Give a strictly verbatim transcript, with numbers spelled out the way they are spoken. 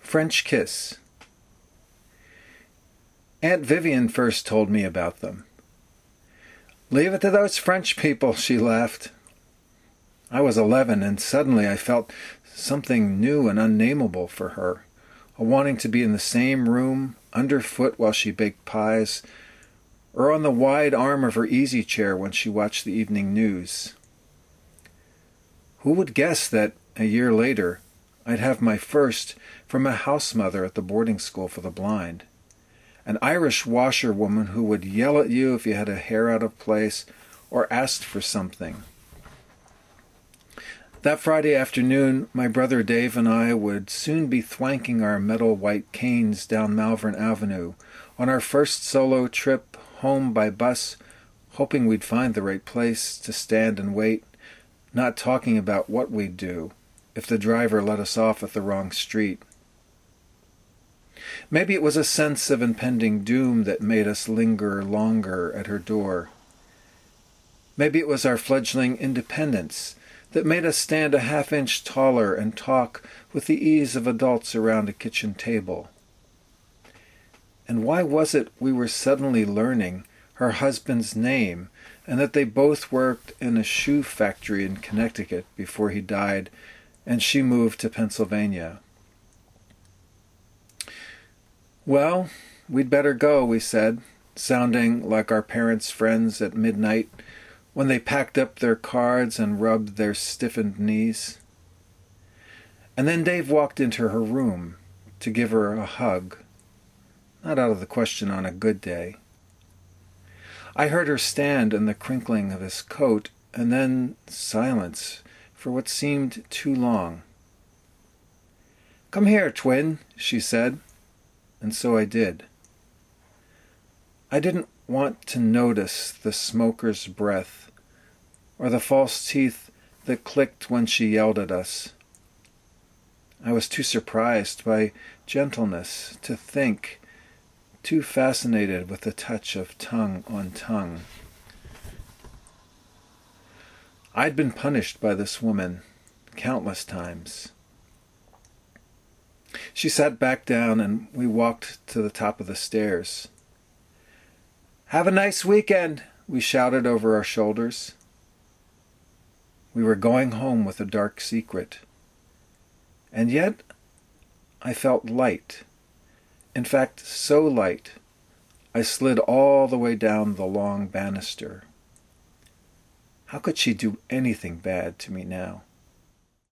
French kiss. Aunt Vivian first told me about them. "Leave it to those French people," she laughed. I was eleven, and suddenly I felt something new and unnameable for her, a wanting to be in the same room, underfoot while she baked pies, or on the wide arm of her easy chair when she watched the evening news. Who would guess that, a year later, I'd have my first from a house mother at the boarding school for the blind, an Irish washerwoman who would yell at you if you had a hair out of place or asked for something. That Friday afternoon, my brother Dave and I would soon be thwanking our metal white canes down Malvern Avenue on our first solo trip home by bus, hoping we'd find the right place to stand and wait, not talking about what we'd do if the driver let us off at the wrong street. Maybe it was a sense of impending doom that made us linger longer at her door. Maybe it was our fledgling independence that made us stand a half inch taller and talk with the ease of adults around a kitchen table. And why was it we were suddenly learning her husband's name and that they both worked in a shoe factory in Connecticut before he died and she moved to Pennsylvania? "Well, we'd better go," we said, sounding like our parents' friends at midnight when they packed up their cards and rubbed their stiffened knees. And then Dave walked into her room to give her a hug, not out of the question on a good day. I heard her stand in the crinkling of his coat, and then silence for what seemed too long. "Come here, twin," she said, and so I did. I didn't want to notice the smoker's breath or the false teeth that clicked when she yelled at us. I was too surprised by gentleness to think, too fascinated with the touch of tongue on tongue. I'd been punished by this woman countless times. She sat back down and we walked to the top of the stairs. "Have a nice weekend," we shouted over our shoulders. We were going home with a dark secret. And yet I felt light. In fact, so light, I slid all the way down the long banister. How could she do anything bad to me now?